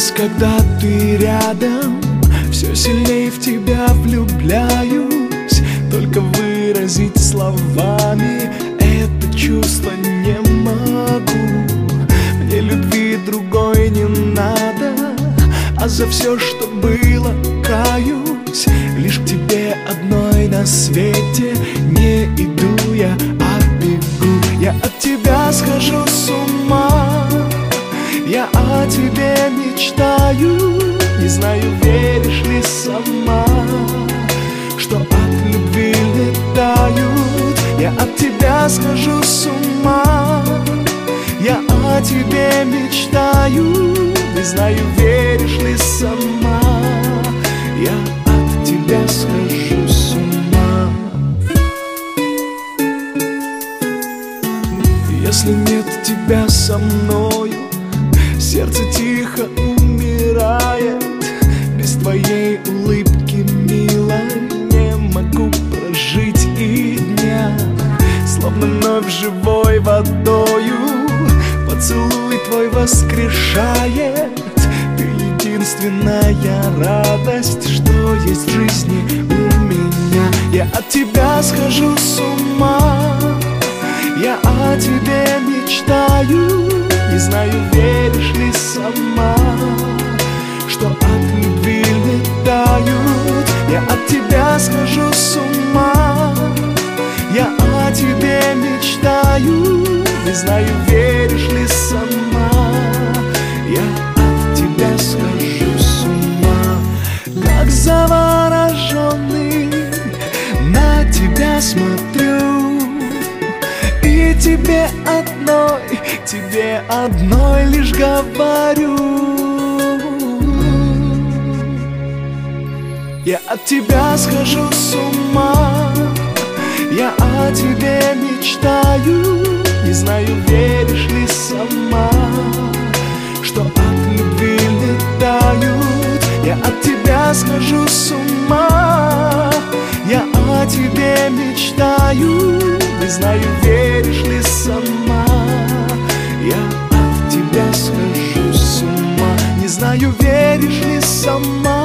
когда ты рядом, все сильнее в тебя влюбляюсь. Только выразить словами это чувство не могу. Мне любви другой не надо, а за все, что было, каюсь. Лишь к тебе одной на свете не иду я, а бегу. Я от тебя схожу с ума, я о тебе мечтаю. Не знаю, веришь ли сама, что от любви летают. Я от тебя схожу с ума, я о тебе мечтаю. Не знаю, веришь ли сама, я от тебя схожу с ума. Если нет тебя со мною, сердце тихо умирает. Без твоей улыбки, милой, не могу прожить и дня. Словно вновь живой водою поцелуй твой воскрешает. Ты единственная радость, что есть в жизни у меня. Я от тебя схожу с ума, я о тебе мечтаю. Не знаю, веришь ли сама, что от любви летают. Я от тебя схожу с ума, я о тебе мечтаю. Не знаю, веришь ли сама, я от тебя схожу с ума. Как завороженный на тебя смотрю, и тебе одной лишь говорю. Я от тебя схожу с ума, я о тебе мечтаю. Не знаю, веришь ли сама, что от любви летают. Я от тебя схожу с ума, я о тебе мечтаю. Не знаю, веришь ли сама, я от тебя схожу с ума. Не знаю, веришь ли сама,